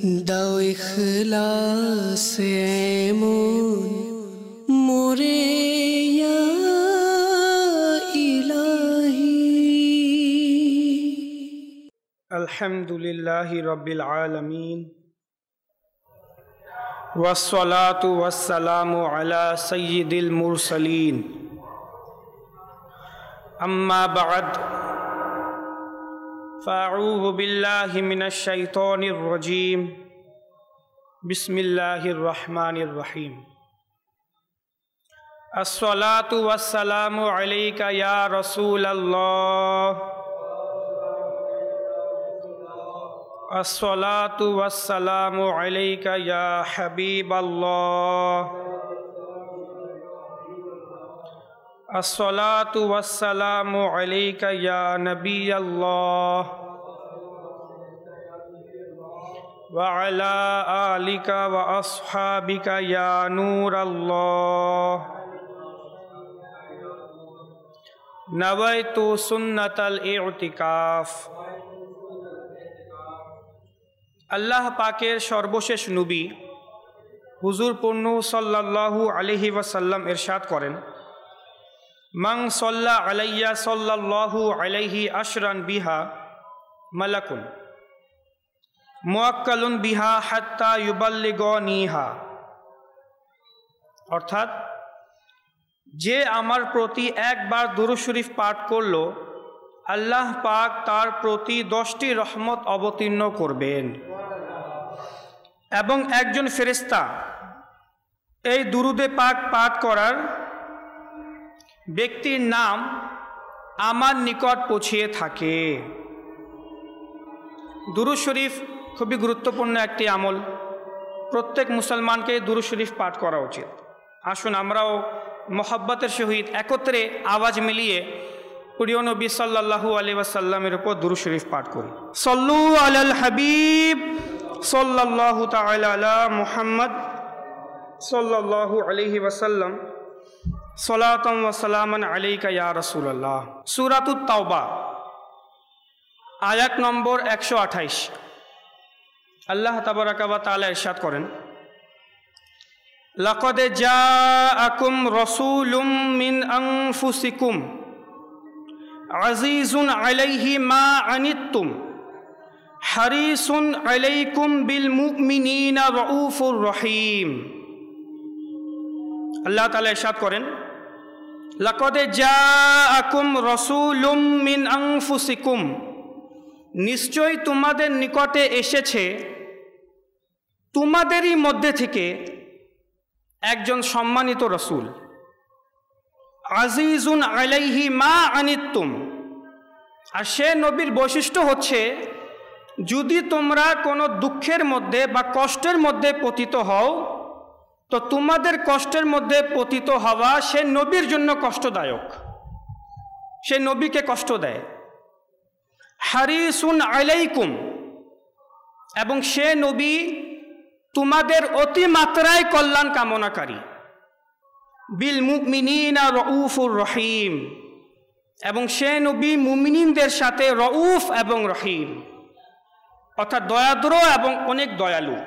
দাও ইখলাস এমন মোরে ইয়া ইলাহি। আলহামদুলিল্লাহি রাব্বিল আলামিন ওয়াসসালাতু ওয়াসসালামু আলা সাইয়্যিদিল মুরসালিন। আম্মা বা'দ, ফাআউযু বিল্লাহি মিনাশ শাইতানির রাজীম। বিসমিল্লাহির রহমানির রহিম। আসসালাতু ওয়াসসালামু আলাইকা ইয়া রাসূলাল্লাহ, আসসালাতু ওয়াসসালামু আলাইকা ইয়া হাবিবাল্লাহ, আসসালাতু ওয়াসসালামু আলাইকা ইয়া নবিয়াল্লাহ ওয়া আলা আলিকা ওয়া আসহাবিকা ইয়া নূরাল্লাহ। নাওয়াইতু সুন্নাতাল ইতিকাফ। আল্লাহ পাকের সর্বশেষ নবী হুজুর পূর্ণ সাল্লাল্লাহু আলাইহি ওয়াসাল্লাম ইরশাদ করেন, মান সাল্লা আলাইয়া সাল্লাল্লাহু আলাইহি আশরান বিহা মালাকুন মুআক্কালুন বিহা হাত্তা ইউবাল্লিগনিহা। অর্থাৎ, যে আমার প্রতি একবার দুরূদ শরীফ পাঠ করল, আল্লাহ পাক তার প্রতি 10টি রহমত অবতীর্ণ করবেন এবং একজন ফেরেশতা এই দুরূদে পাক পাঠ করার ব্যক্তির নাম আমার নিকট পৌঁছিয়ে থাকে। দুরূদ শরীফ খুবই গুরুত্বপূর্ণ একটি আমল। প্রত্যেক মুসলমানকে দুরূদ শরীফ পাঠ করা উচিত। আসুন আমরাও মহব্বতের সহিত একত্রে আওয়াজ মিলিয়ে প্রিয় নবী সাল্লাল্লাহু আলাইহি ওয়াসাল্লামের উপর দুরূদ শরীফ পাঠ করি। সাল্লু আলাল হাবিব সাল্লাল্লাহু তাআলা আলা মুহাম্মদ সাল্লাল্লাহু আলাইহি ওয়াসাল্লাম সালাতাম ওয়া সালামান আলাইকা ইয়া রাসূলুল্লাহ। সূরাতুত তাওবা আয়াত নম্বর 128। আল্লাহ তাবারাকা ওয়া তাআলা ইরশাদ করেন, লাকাদ জাআকুম রাসূলুম মিন আনফুসিকুম আজিজুন আলাইহি মা আনিতুম হারিসুন আলাইকুম বিল মুমিনিনা রাউফুর রহিম। আল্লাহ তাআলা ইরশাদ করেন, লাকাদ জাআকুম রাসূলুম মিন আনফুসিকুম, নিশ্চয়ই তোমাদের নিকটে এসেছে তোমাদেরই মধ্যে থেকে একজন সম্মানিত রাসূল। আজিজুন আলাইহি মা আনিতুম, আর সে নবীর বৈশিষ্ট্য হচ্ছে, যদি তোমরা কোনো দুঃখের মধ্যে বা কষ্টের মধ্যে পতিত হও, তো তোমাদের কষ্টের মধ্যে পতিত হওয়া সে নবীর জন্য কষ্টদায়ক, সে নবীকে কষ্ট দেয়। হারিসুন আলাইকুম, এবং সে নবী তোমাদের অতিমাত্রায় কল্যাণ কামনাকারী। বিল মুমিনিনা রাউফুর রহিম, এবং সে নবী মুমিনদের সাথে রউফ এবং রহিম, অর্থাৎ দয়াদ্র এবং অনেক দয়ালু।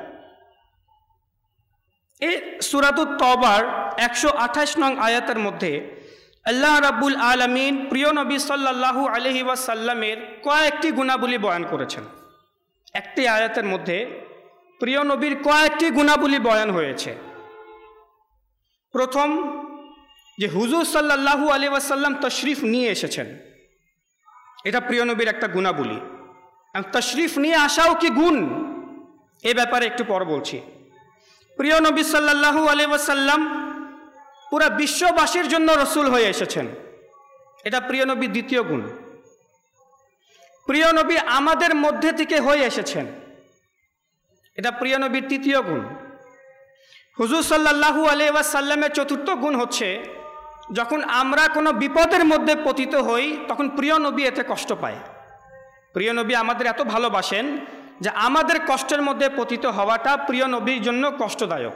এই সূরাতুত তাওবার 128 নং আয়াতের মধ্যে আল্লাহ রাব্বুল আলামিন প্রিয় নবী সাল্লাল্লাহু আলাইহি ওয়াসাল্লামের কয়েকটি গুণাবলী বয়ান করেছেন। একটি আয়াতের মধ্যে প্রিয় নবীর কয়েকটি গুণাবলী বয়ান হয়েছে। প্রথম, যে হুজুর সাল্লাল্লাহু আলাইহি ওয়াসাল্লাম তশরিফ নিয়ে এসেছেন, এটা প্রিয় নবীর একটা গুণাবলী। তশরিফ নিয়ে আসাও কি গুণ, এ ব্যাপারে একটু পর বলছি। প্রিয় নবী সাল্লাল্লাহু আলাইহি ওয়াসাল্লাম পুরা বিশ্ববাসীর জন্য রসুল হয়ে এসেছেন, এটা প্রিয় নবীর দ্বিতীয় গুণ। প্রিয় নবী আমাদের মধ্যে থেকে হয়ে এসেছেন, এটা প্রিয় নবীর তৃতীয় গুণ। হুজুর সাল্লাল্লাহু আলাইহি ওয়াসাল্লামের চতুর্থ গুণ হচ্ছে, যখন আমরা কোনো বিপদের মধ্যে পতিত হই, তখন প্রিয় নবী এতে কষ্ট পায়। প্রিয় নবী আমাদের এত ভালোবাসেন যে আমাদের কষ্টের মধ্যে পতিত হওয়াটা প্রিয় নবীর জন্য কষ্টদায়ক।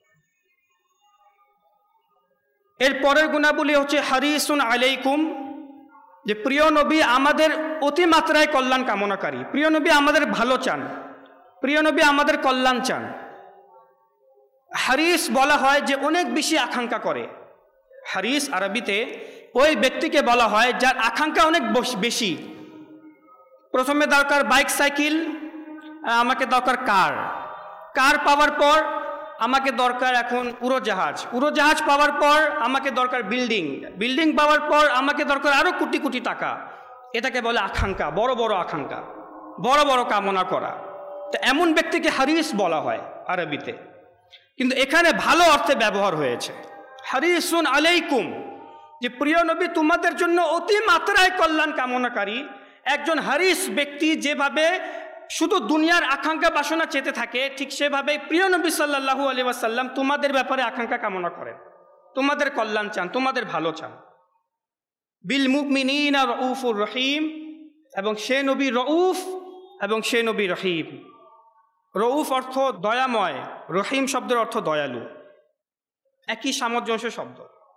এর পরের গুণাবলী হচ্ছে হারিসুন আলাইকুম, যে প্রিয় নবী আমাদের অতিমাত্রায় কল্যাণ কামনাকারী, প্রিয় নবী আমাদের ভালো চান। প্রিয় নবী আমাদের কল্যাণ চান। হারিস বলা হয় যে অনেক বেশি আকাঙ্ক্ষা করে। হারিস আরবিতে ওই ব্যক্তিকে বলা হয় যার আকাঙ্ক্ষা অনেক বেশি। প্রথমে দরকার বাইক সাইকেল, আমাকে দরকার কার পাওয়ার পর আমাকে দরকার এখন উড়োজাহাজ পাওয়ার পর আমাকে দরকার বিল্ডিং পাওয়ার পর আমাকে দরকার আরো কোটি কোটি টাকা। এটাকে বলে আকাঙ্ক্ষা, বড় বড় আকাঙ্ক্ষা, বড় বড় কামনা করা। তো এমন ব্যক্তিকে হারিস বলা হয় আরবিতে, কিন্তু এখানে ভালো অর্থে ব্যবহার হয়েছে। হারিসুন আলাইকুম, যে প্রিয় নবী তোমাদের জন্য অতি মাত্রায় কল্যাণ কামনাকারী। একজন হারিস ব্যক্তি যেভাবে শুধু দুনিয়ার আকাঙ্ক্ষা বাসনা চেতে থাকে, ঠিক সেভাবে প্রিয় নবী সাল্লাল্লাহু আলাইহি ওয়াসাল্লাম তোমাদের ব্যাপারে আকাঙ্ক্ষা কামনা করেন, তোমাদের কল্যাণ চান, তোমাদের ভালো চান। বিল মুমিনিনা রাউফুর রহিম, এবং সে নবী রউফ এবং সে নবী রহিম। রউফ অর্থ দয়াময়, রহিম শব্দের অর্থ দয়ালু, একই সামঞ্জস্য শব্দ।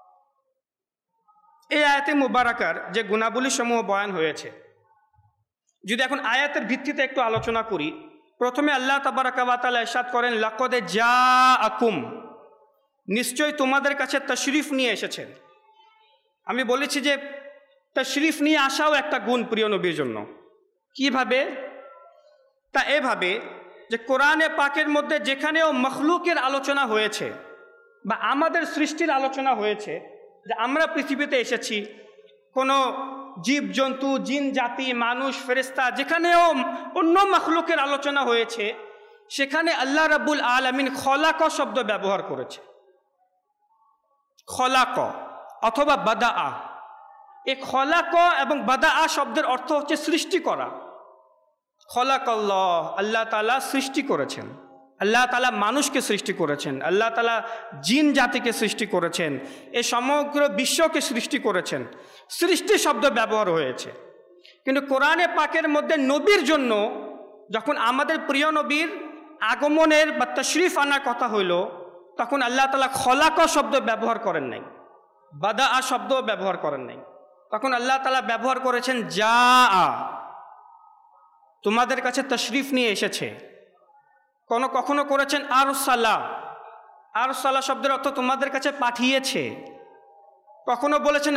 এই আয়াতে মুবারাকার যে গুণাবলী সমূহ বয়ান হয়েছে, যদি এখন আয়াতের ভিত্তিতে একটু আলোচনা করি, প্রথমে আল্লাহ তাবারাকা ওয়া তাআলা ইরশাদ করেন লাকাদ জাআকুম, নিশ্চয়ই তোমাদের কাছে তাশরিফ নিয়ে এসেছেন। আমি বলেছি যে তাশরিফ নিয়ে আসাও একটা গুণ প্রিয় নবীর জন্য। কিভাবে? তা এভাবে যে কোরআনে পাকের মধ্যে যেখানেও মখলুকের আলোচনা হয়েছে বা আমাদের সৃষ্টির আলোচনা হয়েছে, যে আমরা পৃথিবীতে এসেছি, কোনো জীবজন্তু, জিন জাতি, মানুষ, ফেরেশতা, যেখানেও অন্য মখলুকের আলোচনা হয়েছে, সেখানে আল্লাহ রাব্বুল আলামিন খলাক শব্দ ব্যবহার করেছে। খলাক অথবা বাদাআ। এই খলাক এবং বাদাআ শব্দের অর্থ হচ্ছে সৃষ্টি করা। খলাকাল্লাহ, আল্লাহ তাআলা সৃষ্টি করেছেন, আল্লাহ তাআলা মানুষকে সৃষ্টি করেছেন, আল্লাহ তাআলা জিন জাতিকে সৃষ্টি করেছেন, এই সমগ্র বিশ্বকে সৃষ্টি করেছেন। সৃষ্টি শব্দ ব্যবহার হয়েছে। কিন্তু কোরআনে পাকের মধ্যে নবীর জন্য যখন আমাদের প্রিয় নবীর আগমনের বা তাশরিফ আনার কথা হইল, তখন আল্লাহ তাআলা খলাক শব্দ ব্যবহার করেন নাই, বাদাআ শব্দ ব্যবহার করেন নাই। তখন আল্লাহ তাআলা ব্যবহার করেছেন জাআ, তোমাদের কাছে তাশরিফ নিয়ে এসেছে। কখনো করেছেন আরসালা শব্দের অর্থ তোমাদের কাছে পাঠিয়েছে। কখনো বলেছেন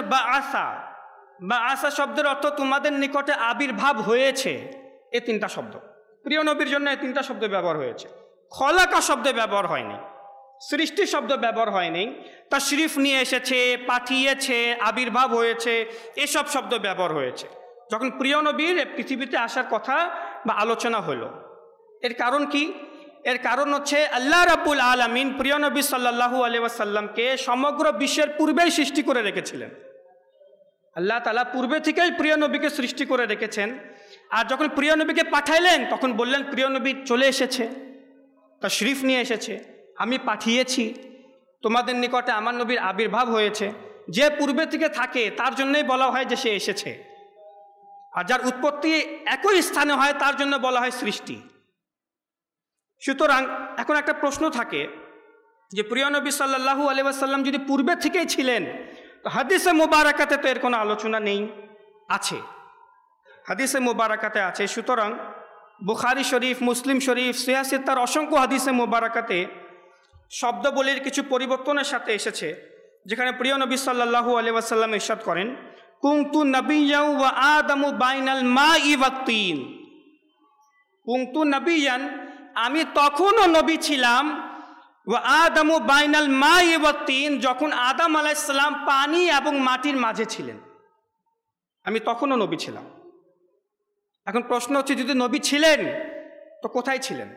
বাআসা শব্দের অর্থ তোমাদের নিকটে আবির্ভাব হয়েছে। এই তিনটা শব্দ প্রিয় নবীর জন্য, এই তিনটা শব্দ ব্যবহার হয়েছে। খলাকা শব্দ ব্যবহার হয়নি, সৃষ্টি শব্দ ব্যবহার হয়নি। তাশরিফ নিয়ে এসেছে, পাঠিয়েছে, আবির্ভাব হয়েছে, এসব শব্দ ব্যবহার হয়েছে যখন প্রিয় নবীর পৃথিবীতে আসার কথা বা আলোচনা হলো। এর কারণ কি? এর কারণ হচ্ছে আল্লাহ রাব্বুল আলামিন প্রিয় নবী সাল্লাল্লাহু আলাইহি ওয়াসাল্লামকে সমগ্র বিশ্বের পূর্বেই সৃষ্টি করে রেখেছিলেন। আল্লাহ তাআলা পূর্বে থেকেই প্রিয় নবীকে সৃষ্টি করে রেখেছেন। আর যখন প্রিয় নবীকে পাঠাইলেন, তখন বললেন প্রিয় নবী চলে এসেছে, তাশরিফ নিয়ে এসেছে, আমি পাঠিয়েছি, তোমাদের নিকটে আমার নবীর আবির্ভাব হয়েছে। যে পূর্বে থেকে থাকে তার জন্যই বলা হয় যে সে এসেছে, আর যার উৎপত্তি একই স্থানে হয় তার জন্য বলা হয় সৃষ্টি। সুতরাং এখন একটা প্রশ্ন থাকে যে প্রিয় নবী সাল্লাল্লাহু আলাইহি ওয়াসাল্লাম যদি পূর্বে থেকেই ছিলেন, তো হাদিসে মুবারাকাতে তো এর কোনো আলোচনা নেই। আছে, হাদিসে মুবারাকাতে আছে। সুতরাং বুখারী শরীফ, মুসলিম শরীফ, সহিহ সিত্তার অসংখ্য হাদিসে মুবারাকাতে শব্দবলীর কিছু পরিবর্তনের সাথে এসেছে, যেখানে প্রিয় নবী সাল্লাল্লাহু আলাইহি ওয়াসাল্লাম ইরশাদ করেন কুনতু নাবিয়্যান ওয়া আদামু বাইনাল মাই ওয়াত তিন। কুনতু নাবিয়্যান, আমি তখনও নবী ছিলাম, ওয়া আদামু বাইনাল মাই ওয়াত তিন, যখন আদম আলাইহিস সালাম পানি এবং মাটির মাঝে ছিলেন, আমি তখনও নবী ছিলাম। এখন প্রশ্ন হচ্ছে, যদি নবী ছিলেন তো কোথায় ছিলেন?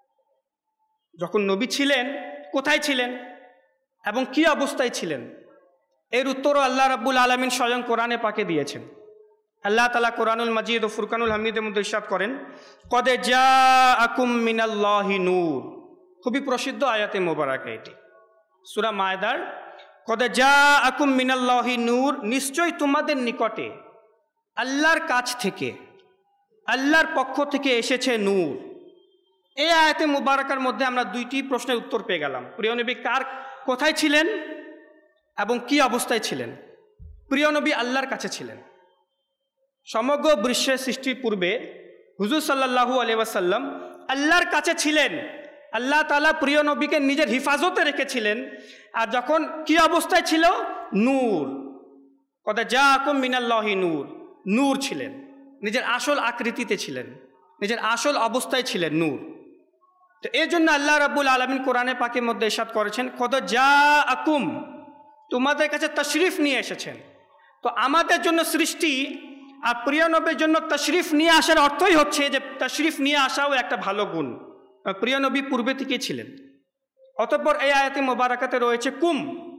যখন নবী ছিলেন কোথায় ছিলেন এবং কি অবস্থায় ছিলেন? এর উত্তরও আল্লাহ রাব্বুল আলামিন স্বয়ং কোরআনে পাকে দিয়েছেন। আল্লাহ তাআলা কোরআনুল মাজিদ ও ফুরকানুল হামিদের মধ্যে ইরশাদ করেন কদ জাআকুম মিনাল্লাহি নূর। খুবই প্রসিদ্ধ আয়াতে মোবারকা এটি, সূরা মায়দার কদ জাআকুম মিনাল্লাহি নূর, নিশ্চয় তোমাদের নিকটে আল্লাহর কাছ থেকে, আল্লাহর পক্ষ থেকে এসেছে নূর। এই আয়াতে মুবারাকার মধ্যে আমরা দুইটি প্রশ্নের উত্তর পেয়ে গেলাম। প্রিয় নবী কোথায় ছিলেন এবং কি অবস্থায় ছিলেন? প্রিয় নবী আল্লাহর কাছে ছিলেন। সমগ্র বিশ্বের সৃষ্টির পূর্বে হুজুর সাল্লাল্লাহু আলাইহি ওয়াসাল্লাম আল্লাহর কাছে ছিলেন, আল্লাহ তাআলা প্রিয় নবীকে নিজের হিফাজতে রেখেছিলেন। আর যখন কি অবস্থায় ছিল? নূর। কদ জাআকুম মিনাল্লাহি নূর, নূর ছিলেন, নিজের আসল আকৃতিতে ছিলেন, নিজের আসল অবস্থায় ছিলেন নূর। তো এই জন্য আল্লাহ রাব্বুল আলামিন কোরআনে পাকের মধ্যে ইরশাদ করেছেন কদ জাআকুম, তোমাদের কাছে তশরিফ নিয়ে এসেছেন। তো আমাদের জন্য সৃষ্টি আর প্রিয় নবীর জন্য তশরিফ নিয়ে আসার অর্থই হচ্ছে যে তশরিফ নিয়ে আসাও একটা ভালো গুণ। প্রিয় নবী পূর্বে থেকেই ছিলেন। অতঃপর এই আয়াতে মোবারকাতে রয়েছে কুম।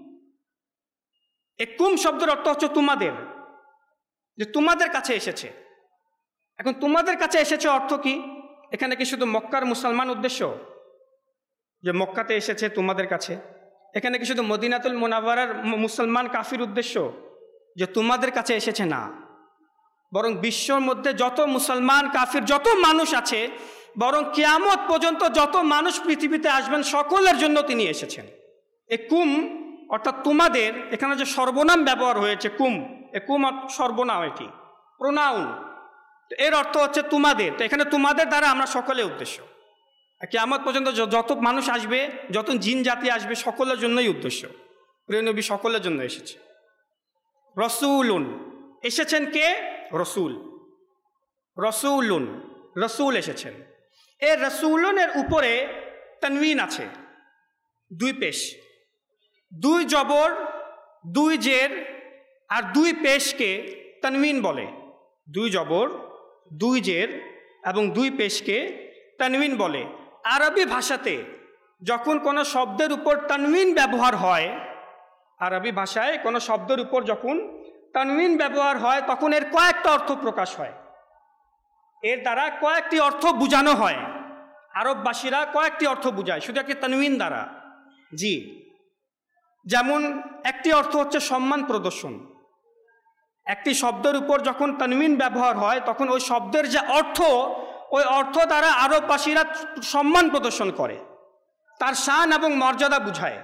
এই কুম শব্দের অর্থ হচ্ছে তোমাদের, যে তোমাদের কাছে এসেছে। এখন তোমাদের কাছে এসেছে অর্থ কি? এখানে কি শুধু মক্কার মুসলমান উদ্দেশ্য, যে মক্কাতে এসেছে তোমাদের কাছে? এখানে কি শুধু মদিনাতুল মুনাওয়ারার মুসলমান কাফির উদ্দেশ্য, যে তোমাদের কাছে এসেছে? না, বরং বিশ্বর মধ্যে যত মুসলমান কাফির যত মানুষ আছে, বরং কিয়ামত পর্যন্ত যত মানুষ পৃথিবীতে আসবেন সকলের জন্য তিনি এসেছেন। এ কুম অর্থাৎ তোমাদের, এখানে যে সর্বনাম ব্যবহার হয়েছে কুম, এ কুম সর্বনাম, এটি প্রোনাউন। এর অর্থ হচ্ছে তোমাদের। তো এখানে তোমাদের দ্বারা আমরা সকলের উদ্দেশ্য। কিয়ামত পর্যন্ত যত মানুষ আসবে, যত জিন জাতি আসবে, সকলের জন্যই উদ্দেশ্য। প্রিয় নবী সকলের জন্য এসেছে। রসুলুন, এসেছেন কে? রসুল। রসুলুন, রসুল এসেছেন। এই রসুলুনের উপরে তানবিন আছে, দুই পেশ, দুই জবর, দুই জের আর দুই পেশকে তানবিন বলে। দুই জবর, দুই জের এবং দুই পেশকে তানবিন বলে। আরবি ভাষাতে যখন কোনো শব্দের উপর তানবিন ব্যবহার হয়, আরবি ভাষায় কোনো শব্দের উপর যখন তানবিন ব্যবহার হয়, তখন এর কয়েকটা অর্থ প্রকাশ হয়, এর দ্বারা কয়েকটি অর্থ বোঝানো হয়। আরববাসীরা কয়েকটি অর্থ বোঝায় শুধু একটি তানবিন দ্বারা। জি, যেমন একটি অর্থ হচ্ছে সম্মান প্রদর্শন। একটি শব্দের উপর যখন তানবিন ব্যবহার হয়, তখন ওই শব্দের যে অর্থ, ওই অর্থ দ্বারা আরববাসীরা সম্মান প্রদর্শন করে, তার শান এবং মর্যাদা বুঝায়।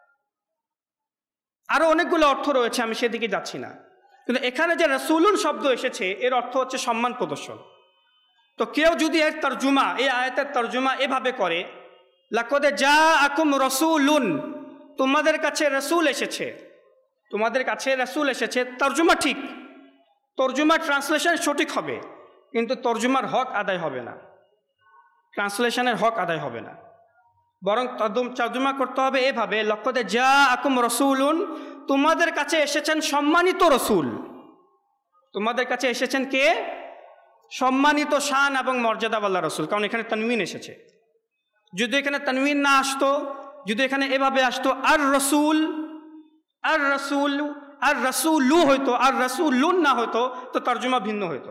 আরও অনেকগুলো অর্থ রয়েছে, আমি সেদিকে যাচ্ছি না। কিন্তু এখানে যে রাসূলুন শব্দ এসেছে, এর অর্থ হচ্ছে সম্মান প্রদর্শন। তো কেউ যদি এর তর্জমা, এই আয়াতের তর্জমা এভাবে করে, লাকাদ জাআকুম রাসূলুন, তোমাদের কাছে রাসূল এসেছে, তোমাদের কাছে রাসূল এসেছে, তর্জমা ঠিক, তর্জমা ট্রান্সলেশন সঠিক হবে, কিন্তু তর্জমার হক আদায় হবে না, ট্রান্সলেশনের হক আদায় হবে না। বরং তর্জমা করতে হবে এভাবে, লাকাদ জাআকুম রাসূলুন, তোমাদের কাছে এসেছেন সম্মানিত রসুল। তোমাদের কাছে এসেছেন কে? সম্মানিত শান এবং মর্যাদাওয়ালা রসুল। কারণ এখানে তানবিন এসেছে। যদি এখানে তানবিন না আসতো, যদি এখানে এভাবে আসতো আর রসুল, আর রসুল, আর রসুলু হইতো, আর রসুলুন না হইতো, তো তর্জমা ভিন্ন হইতো।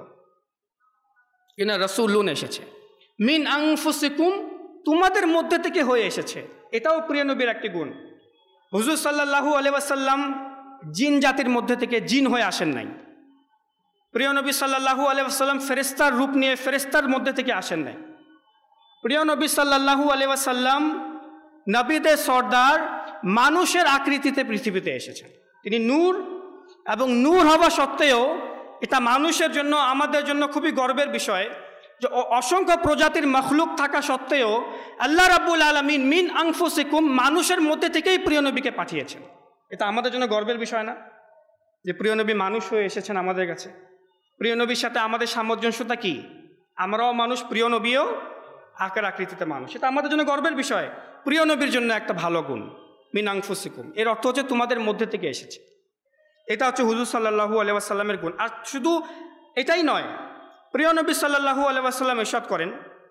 কিনা রসুলুন এসেছে, মিন আনফুসিকুম, তোমাদের মধ্যে থেকে হয়ে এসেছে। এটাও প্রিয় নবীর একটি গুণ। হুজুর সাল্লাল্লাহু আলাইহি ওয়াসাল্লাম জিন জাতির মধ্যে থেকে জিন হয়ে আসেন নাই। প্রিয় নবী সাল্লাল্লাহু আলাইহি ওয়াসাল্লাম ফেরেশতার রূপ নিয়ে ফেরেশতার মধ্যে থেকে আসেন নাই। প্রিয় নবী সাল্লাল্লাহু আলাইহি ওয়াসাল্লাম নবীদের সর্দার, মানুষের আকৃতিতে পৃথিবীতে এসেছেন। তিনি নূর, এবং নূর হওয়া সত্ত্বেও এটা মানুষের জন্য, আমাদের জন্য খুবই গর্বের বিষয় যে অসংখ্য প্রজাতির মখলুক থাকা সত্ত্বেও আল্লাহ রাব্বুল আলামিন মিন আনফুসিকুম, মানুষের মধ্যে থেকেই প্রিয় নবীকে পাঠিয়েছেন। এটা আমাদের জন্য গর্বের বিষয় না, যে প্রিয় নবী মানুষ হয়ে এসেছেন আমাদের কাছে? প্রিয় নবীর সাথে আমাদের সামঞ্জস্যতা কি? আমরাও মানুষ, প্রিয় নবীও আকার আকৃতিতে মানুষ। এটা আমাদের জন্য গর্বের বিষয়। প্রিয় নবীর জন্য একটা ভালো গুণ, মিন আনফুসিকুম, এর অর্থ হচ্ছে তোমাদের মধ্যে থেকে এসেছে। এটা হচ্ছে হুজুর সাল্লাল্লাহু আলাইহি ওয়াসাল্লামের গুণ। আর শুধু এটাই নয়, প্রিয় নবী সাল্লাল্লাহু আলাইহি ওয়াসাল্লাম ইরশাদ করেন,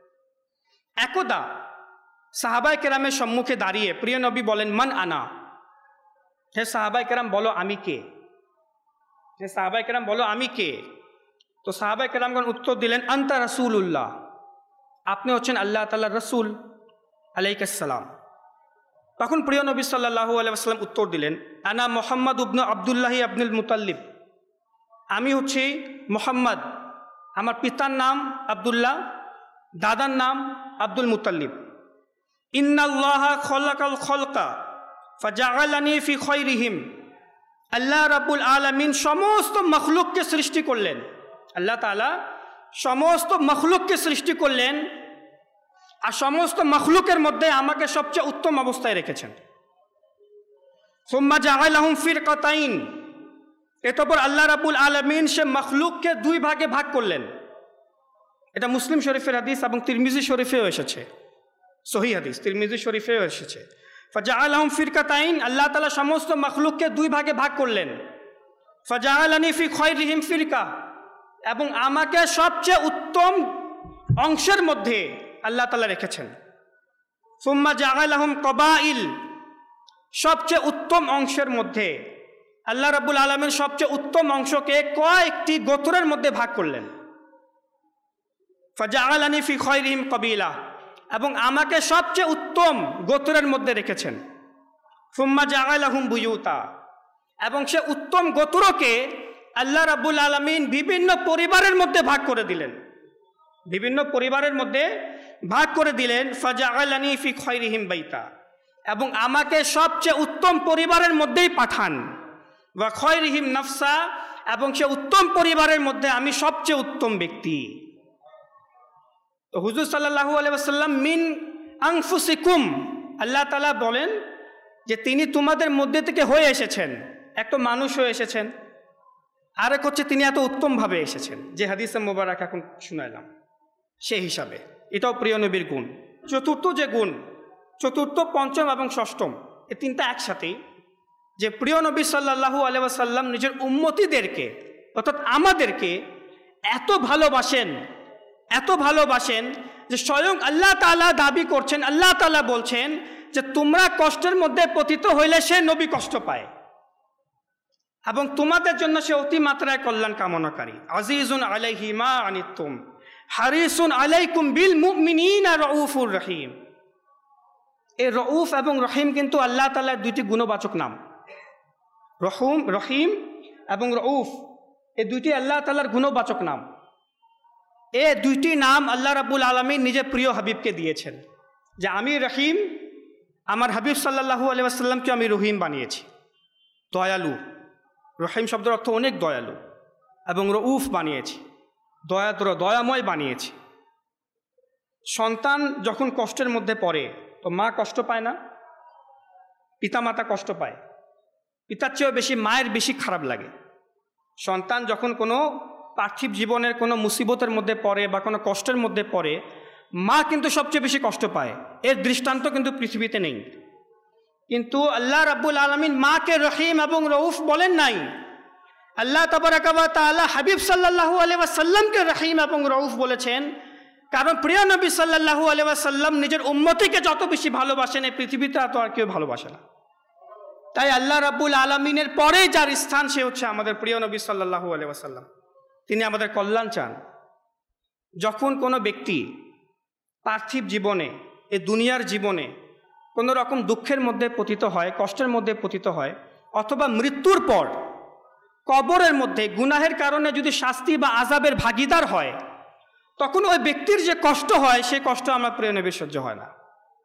একদা সাহাবায়ে কেরামের সম্মুখে দাঁড়িয়ে প্রিয় নবী বলেন, মান আনা, হে সাহাবায়ে কেরাম বলো আমি কে? হে সাহাবায়ে কেরাম বলো আমি কে? তো সাহাবায়ে কেরামগণ উত্তর দিলেন, আনতা রাসূলুল্লাহ, আপনি হচ্ছেন আল্লাহ তাআলার রাসূল আলাইহিস সালাম। তখন প্রিয় নবী সাল্লাল্লাহু আলাইহি ওয়াসাল্লাম উত্তর দিলেন, আনা মুহাম্মদ ইবনে আব্দুল্লাহ ইবনুল মুতাল্লিব, আমি হচ্ছি মুহাম্মদ, আমার পিতার নাম আব্দুল্লাহ, দাদার নাম আব্দুল মুতাল্লিব। ইন্নাল্লাহা খলাকাল খলকা ফাজাআলানি ফি খায়রিহিম, আল্লাহ রাব্বুল আলামিন সমস্ত মখলুককে সৃষ্টি করলেন, আল্লাহ তাআলা সমস্ত মখলুককে সৃষ্টি করলেন, আর সমস্ত মখলুকের মধ্যে আমাকে সবচেয়ে উত্তম অবস্থায় রেখেছেন। সুম্মা জাআলাহুম ফিরকাতাইন, এরপর আল্লাহ রাব্বুল আলামিন সে মখলুককে দুই ভাগে ভাগ করলেন। এটা মুসলিম শরীফের হাদিস এবং তিরমিজি শরীফেও এসেছে, সহিহ হাদিস, তিরমিজি শরীফেও এসেছে। ফাজাআলাহুম ফিরকাতাইন, আল্লাহ তাআলা সমস্ত মখলুককে দুই ভাগে ভাগ করলেন। ফাজাআলানি ফি খায়রিহিম ফিরকা, এবং আমাকে সবচেয়ে উত্তম অংশের মধ্যে আল্লাহ তাআলা রেখেছেন। সুম্মা জাআলাহুম কবাইল, সবচেয়ে উত্তম অংশের মধ্যে আল্লাহ রাব্বুল আলামিন সবচেয়ে উত্তম অংশকে কয়েকটি গোত্রের মধ্যে ভাগ করলেন। ফাজাআলানি ফি খায়রিহিম কবিলা, এবং আমাকে সবচেয়ে উত্তম গোত্রের মধ্যে রেখেছেন। সুম্মা জাআলাহুম বুয়ুতা, এবং সে উত্তম গোত্রকে আল্লাহ রাব্বুল আলামিন বিভিন্ন পরিবারের মধ্যে ভাগ করে দিলেন, বিভিন্ন পরিবারের মধ্যে ভাগ করে দিলেন। ফাজাআলানি ফি খায়রিহিম বাইতা, এবং আমাকে সবচেয়ে উত্তম পরিবারের মধ্যেই পাঠান। ওয়া খায়রিহিম নাফসা, এবং সে উত্তম পরিবারের মধ্যে আমি সবচেয়ে উত্তম ব্যক্তি। তো হুজুর সাল্লাল্লাহু আলাইহি ওয়াসাল্লাম মিন আনফুসিকুম, আল্লাহ তাআলা বলেন যে তিনি তোমাদের মধ্যে থেকে হয়ে এসেছেন, একটা মানুষ হয়ে এসেছেন। আরেক হচ্ছে তিনি এত উত্তমভাবে এসেছেন, যে হাদিসে মোবারক এখন শুনাইলাম সেই হিসাবে। এটাও প্রিয় নবীর গুণ। চতুর্থ যে গুণ, চতুর্থ, পঞ্চম এবং ষষ্ঠম, এই তিনটা একসাথেই, যে প্রিয় নবী সাল্লাল্লাহু আলাইহি ওয়াসাল্লাম নিজের উম্মতিদেরকে অর্থাৎ আমাদেরকে এত ভালোবাসেন, এত ভালোবাসেন যে স্বয়ং আল্লাহ তাআলা দাবি করছেন, আল্লাহ তাআলা বলছেন যে তোমরা কষ্টের মধ্যে পতিত হইলে সে নবী কষ্ট পায়, এবং তোমাদের জন্য সে অতিমাত্রায় কল্যাণ কামনাকারী। আজিজুন আলাইহি মা আনিতুম হারিসুন আলাইকুম বিল মুমিনিনা রাউফুর রহিম। এই রউফ এবং রহিম কিন্তু আল্লাহ তাআলার দুইটি গুণবাচক নাম। রহিম এবং রউফ, এই দুইটি আল্লাহ তাআলার গুণবাচক নাম। এই দুইটি নাম আল্লাহ রাব্বুল আলামিন নিজের প্রিয় হাবিবকে দিয়েছেন, যে আমি রহিম, আমার হাবিব সাল্লাল্লাহু আলাইহি ওয়াসাল্লামকে আমি রহিম বানিয়েছি, দয়ালু। রহিম শব্দের অর্থ অনেক দয়ালু, এবং রউফ বানিয়েছি, দয়াময় বানিয়েছি। সন্তান যখন কষ্টের মধ্যে পড়ে তো মা কষ্ট পায় না? পিতামাতা কষ্ট পায়। পিতার চেয়েও বেশি মায়ের বেশি খারাপ লাগে। সন্তান যখন কোনো পার্থিব জীবনের কোনো মুসিবতের মধ্যে পড়ে বা কোনো কষ্টের মধ্যে পড়ে, মা কিন্তু সবচেয়ে বেশি কষ্ট পায়। এর দৃষ্টান্ত কিন্তু পৃথিবীতে নেই। কিন্তু আল্লাহ রাব্বুল আলামিন মাকে রহিম এবং রউফ বলেন নাই। আল্লাহ তাবারাকা ওয়া তাআলা হাবিব সাল্লাল্লাহু আলাইহি ওয়াসাল্লামকে রহিম এবং রউফ বলেছেন, কারণ প্রিয় নবী সাল্লাল্লাহু আলাইহি ওয়াসাল্লাম নিজের উম্মতিকে যত বেশি ভালোবাসেন এই পৃথিবীতে এত আর কেউ ভালোবাসে না। তাই আল্লাহ রাব্বুল আলামিনের পরে যার স্থান সে হচ্ছে আমাদের প্রিয় নবী সাল্লাল্লাহু আলাইহি ওয়াসাল্লাম। তিনি আমাদের কল্যাণ চান। যখন কোনো ব্যক্তি পার্থিব জীবনে, এই দুনিয়ার জীবনে কোনো রকম দুঃখের মধ্যে পতিত হয়, কষ্টের মধ্যে পতিত হয়, অথবা মৃত্যুর পর কবরের মধ্যে গুনাহের কারণে যদি শাস্তি বা আযাবের ভাগীদার হয়, তখন ওই ব্যক্তির যে কষ্ট হয় সেই কষ্ট আমার প্রিয় নবীর সহ্য হয় না।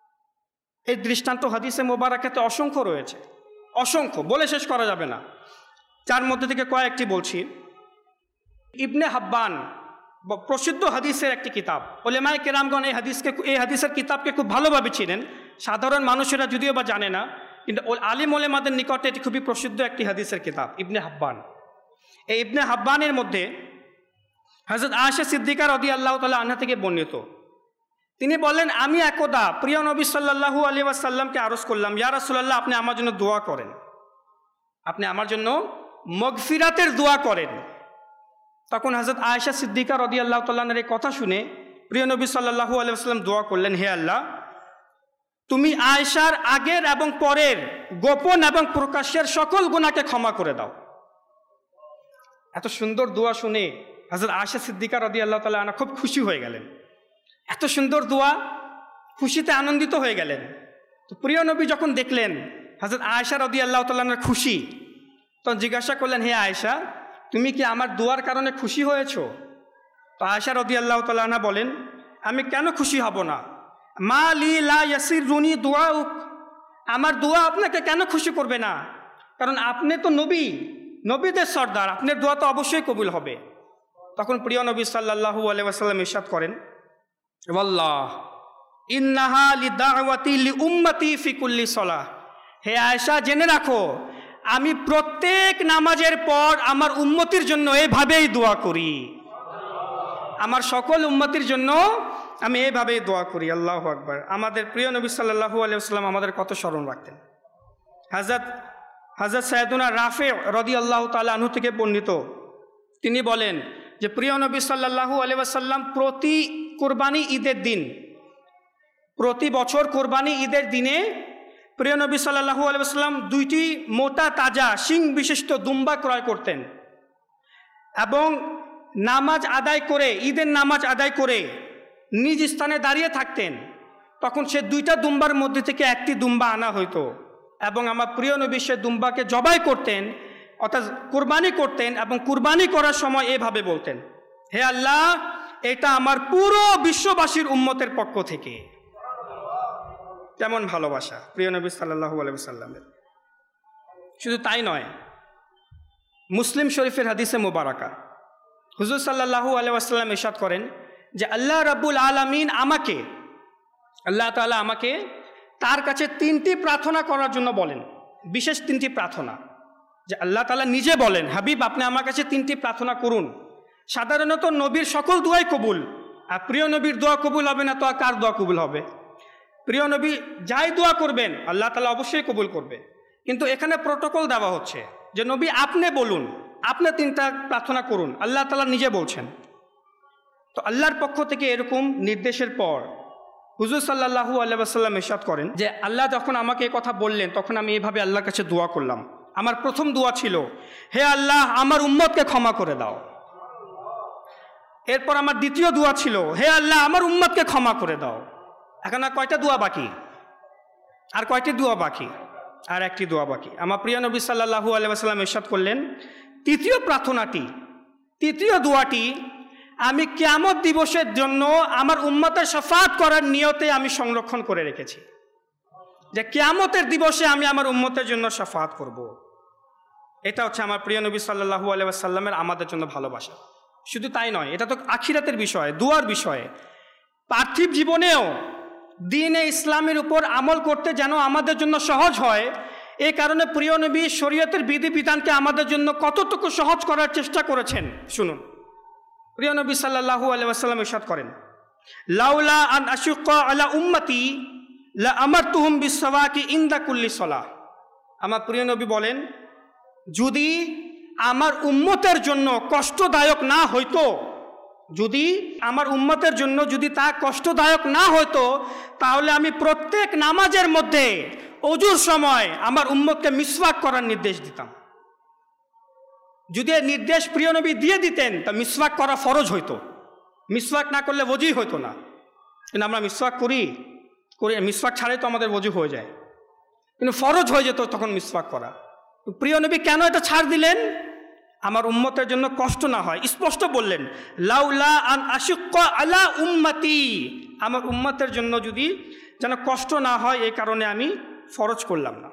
এই দৃষ্টান্ত হাদিসে মোবারকাতে অসংখ্য রয়েছে, অসংখ্য, বলে শেষ করা যাবে না। যার মধ্যে থেকে কয়েকটি বলছি। ইবনে হাব্বান প্রসিদ্ধ হাদিসের একটি কিতাব, উলামায়ে কেরামগণ এই হাদিসের কিতাবকে খুব ভালোভাবে চিনেন। সাধারণ মানুষেরা যদিও বা জানে না, কিন্তু আলিম ওলামাদের নিকটে এটি খুবই প্রসিদ্ধ একটি হাদিসের কিতাব ইবনে হাব্বান। এই ইবনে হাব্বানের মধ্যে হযরত আয়েশা সিদ্দিকা রাদিয়াল্লাহু তাআলা আনহা থেকে বর্ণিত, তিনি বলেন, আমি একদা প্রিয় নবী সাল্লাল্লাহু আলাইহি ওয়াসাল্লামকে আরজ করলাম, ইয়া রাসূলুল্লাহ, আপনি আমার জন্য দোয়া করেন, আপনি আমার জন্য মাগফিরাতের দোয়া করেন। তখন হযরত আয়েশা সিদ্দিকা রাদিয়াল্লাহু তাআলা আনহার এই কথা শুনে প্রিয় নবী সাল্লাল্লাহু আলাইহি ওয়াসাল্লাম দোয়া করলেন, হে আল্লাহ, তুমি আয়েশার আগের এবং পরের গোপন এবং প্রকাশ্যের সকল গুনাহকে ক্ষমা করে দাও। এত সুন্দর দোয়া শুনে হযরত আয়েশা সিদ্দিকা রাদিয়াল্লাহু তাআলা আনহা খুব খুশি হয়ে গেলেন। এত সুন্দর দোয়া, খুশিতে আনন্দিত হয়ে গেলেন। তো প্রিয় নবী যখন দেখলেন হযরত আয়েশা রাদিয়াল্লাহু তাআলা আনহার খুশি, তখন জিজ্ঞাসা করলেন, হে আয়েশা, তুমি কি আমার দোয়ার কারণে খুশি হয়েছো? তো আয়েশা রাদিয়াল্লাহু তাআলা আনহা বলেন, আমি কেন খুশি হব না? মা লি লা ইয়াসিরুনি দুআউক, আমার দোয়া আপনাকে কেন খুশি করবে না? কারণ আপনি তো নবী, নবীদের সর্দার, আপনার দোয়া তো অবশ্যই কবুল হবে। তখন প্রিয় নবী সাল্লাল্লাহু আলাইহি ওয়াসাল্লাম ইরশাদ করেন, ওয়াল্লাহ, ইন্নাহা লিদাওয়াতি লিউম্মতি ফি কুল্লি সালাহ। হে আয়েশা, জেনে রাখো আমি প্রত্যেক নামাজের পর আমার উম্মতির জন্য এইভাবেই দোয়া করি, আমার সকল উম্মতির জন্য আমি এইভাবেই দোয়া করি। আল্লাহু আকবার। আমাদের প্রিয় নবী সাল্লাল্লাহু আলাইহি ওয়াসাল্লাম আমাদের কত স্মরণ রাখতেন। হযরত সাইয়েদুনা রাফি রাদিয়াল্লাহু তাআলা আনহু থেকে বর্ণিত, তিনি বলেন যে প্রিয় নবী সাল্লাল্লাহু আলাইহি ওয়াসাল্লাম প্রতি কুরবানি ঈদের দিন, প্রতি বছর কুরবানি ঈদের দিনে প্রিয় নবী সাল্লাল্লাহু আলাইহি ওয়াসাল্লাম 2টি মোটা তাজা শিং বিশিষ্ট দুম্বা ক্রয় করতেন এবং নামাজ আদায় করে, ঈদের নামাজ আদায় করে নিজ স্থানে দাঁড়িয়ে থাকতেন। তখন সে 2টা দুম্বার মধ্যে থেকে একটি দুম্বা আনা হইতো এবং আমার প্রিয় নবী সে দুম্বাকে জবাই করতেন, অর্থাৎ কুরবানি করতেন এবং কুরবানি করার সময় এভাবে বলতেন, হে আল্লাহ, এটা আমার পুরো বিশ্ববাসীর উম্মতের পক্ষ থেকে। কেমন ভালোবাসা প্রিয় নবী সাল্লাল্লাহু আলাইহি ওয়াসাল্লামের। শুধু তাই নয়, মুসলিম শরীফের হাদিসে মুবারাকা হুজুর সাল্লাল্লাহু আলাইহি ওয়াসাল্লাম ইরশাদ করেন যে আল্লাহ রাব্বুল আলামিন আমাকে, আল্লাহ তাআলা আমাকে তার কাছে 3টি প্রার্থনা করার জন্য বলেন, বিশেষ 3টি প্রার্থনা। যে আল্লাহ তাআলা নিজে বলেন, হাবিব আপনি আমার কাছে 3টি প্রার্থনা করুন। সাধারণত নবীর সকল দোয়াই কবুল, আর প্রিয় নবীর দোয়া কবুল হবে না তো আর কার দোয়া কবুল হবে? প্রিয় নবী যাই দোয়া করবেন আল্লাহ তাআলা অবশ্যই কবুল করবে, কিন্তু এখানে প্রোটোকল দেওয়া হচ্ছে যে নবী আপনি বলুন, আপনি 3টা প্রার্থনা করুন, আল্লাহ তাআলা নিজে বলছেন। তো আল্লাহর পক্ষ থেকে এরকম নির্দেশের পর হুজুর সাল্লাল্লাহু আলাইহি ওয়াসাল্লাম ইরশাদ করেন যে আল্লাহ যখন আমাকে এই কথা বললেন তখন আমি এইভাবে আল্লাহর কাছে দোয়া করলাম। আমার প্রথম দোয়া ছিল, হে আল্লাহ আমার উম্মতকে ক্ষমা করে দাও। এরপর আমার দ্বিতীয় দোয়া ছিল, হে আল্লাহ আমার উম্মতকে ক্ষমা করে দাও। এখন আর কয়টা দোয়া বাকি? আর কয়টি দোয়া বাকি? আর একটি দোয়া বাকি। আমার প্রিয় নবী সাল্লাল্লাহু আলাইহি ওয়াসাল্লাম ইরশাদ করলেন, তৃতীয় দোয়াটি আমি কিয়ামত দিবসের জন্য আমার উম্মতের শাফাত করার নিয়তে আমি সংরক্ষণ করে রেখেছি, যে কিয়ামতের দিবসে আমি আমার উম্মতের জন্য শাফাত করব। এটা হচ্ছে আমার প্রিয় নবী সাল্লাল্লাহু আলাইহি ওয়াসাল্লামের আমাদের জন্য ভালোবাসা। শুধু তাই নয়, এটা তো আখিরাতের বিষয়, দুয়ার বিষয়। পার্থিব জীবনেও দ্বীনে ইসলামের উপর আমল করতে যেন আমাদের জন্য সহজ হয়, এই কারণে প্রিয় নবী শরীয়তের বিধিবিধানকে আমাদের জন্য কতটুকু সহজ করার চেষ্টা করেছেন শুনুন। প্রিয় নবী সাল্লাল্লাহু আলাইহি ওয়াসাল্লাম ইরশাদ করেন, লাউলা আন আশুক্কা আলা উম্মতি লা আমারতুহুম বিসওয়াকি ইনদা কুল্লি সালাহ। আমার প্রিয় নবী বলেন, যদি আমার উম্মতের জন্য কষ্টদায়ক না হইতো, যদি আমার উম্মতের জন্য যদি তা কষ্টদায়ক না হতো, তাহলে আমি প্রত্যেক নামাজের মধ্যে ওযুর সময় আমার উম্মতকে মিসওয়াক করার নির্দেশ দিতাম। যদি এই নির্দেশ প্রিয় নবী দিয়ে দিতেন তা মিসওয়াক করা ফরজ হইতো, মিসওয়াক না করলে ওযুই হইতো না। কিন্তু আমরা মিসওয়াক করি, মিসওয়াক ছাড়াই তো আমাদের ওযু হয়ে যায়, কিন্তু ফরজ হয়ে যেত তখন মিসওয়াক করা। প্রিয় নবী কেন এটা ছাড় দিলেন? আমার উম্মতের জন্য কষ্ট না হয়। স্পষ্ট বললেন, লাউলা আন আশুক্কা আলা উম্মতি, আমার উম্মতের জন্য যদি যেন কষ্ট না হয় এই কারণে আমি ফরজ করলাম না।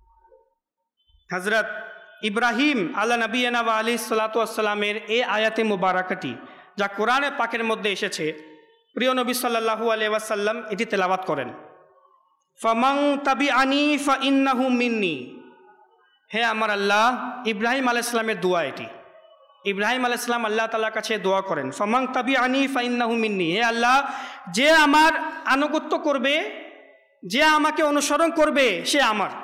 হযরত ইব্রাহিম আলা নবিয়িনা ওয়া আলাইহিস সালাতু ওয়াস সালামের এই আয়াতে মুবারাকাটি যা কোরআনে পাকের মধ্যে এসেছে, প্রিয় নবী সাল্লাল্লাহু আলাইহি ওয়াসাল্লাম এটি তেলাওয়াত করেন, ফামান তাবিআনি ফা ইন্নাহু মিন্নি। হে আমার আল্লাহ, ইব্রাহিম আলাইহিস সালামের দোয়া এটি। ইব্রাহিম আলাইহিস সালাম আল্লাহ তাআলার কাছে দোয়া করেন, ফামান তাবিআনি ফা ইন্নাহু মিন্নি। হে আল্লাহ, যে আমার আনুগত্য করবে, যে আমাকে অনুসরণ করবে সে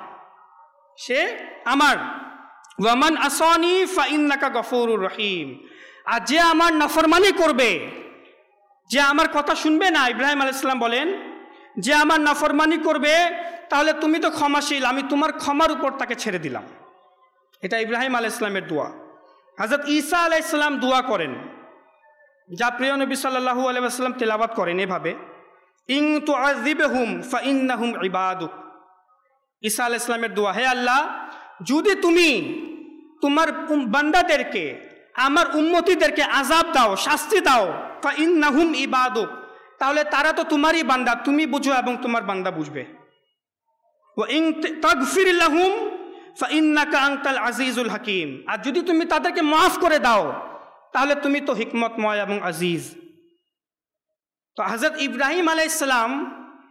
আমার। ওয়ামান আসানি ফা ইন্নাকা গফুরুর রহিম। আর যে আমার নাফরমানি করবে, যে আমার কথা শুনবে না, ইব্রাহিম আলাইহিস সালাম বলেন, যে আমার নাফরমানি করবে তাহলে তুমি তো ক্ষমাশীল, আমি তোমার ক্ষমার উপর তাকে ছেড়ে দিলাম। এটা ইব্রাহিম আলাইহিস সালামের দোয়া। হযরত ঈসা আলাইহিস সালাম দোয়া করেন, যা প্রিয় নবী সাল্লাল্লাহু আলাইহি ওয়াসাল্লাম তেলাওয়াত করেন এভাবে, ইন তুআযিবহুম ফা ইন্নাহুম ইবাদুক। ঈসা আলাইহিস সালামের দোয়া, হে আল্লাহ, যদি তুমি তোমার বান্দাদেরকে, আমার উম্মতিদেরকে আযাব দাও, শাস্তি দাও, ফা ইন্নাহুম ইবাদুক, তাহলে তারা তো তোমারই বান্দা, তুমি বুঝো এবং তোমার বান্দা বুঝবে। ওয়া ইন তাগফির লাহুম ফা ইন্নাকা আনতাল আজিজুল হাকিম। আর যদি তুমি তাদেরকে মাফ করে দাও তাহলে তুমি তো হিকমতময় এবং আজিজ। তো হযরত ইব্রাহিম আলাইহিস সালাম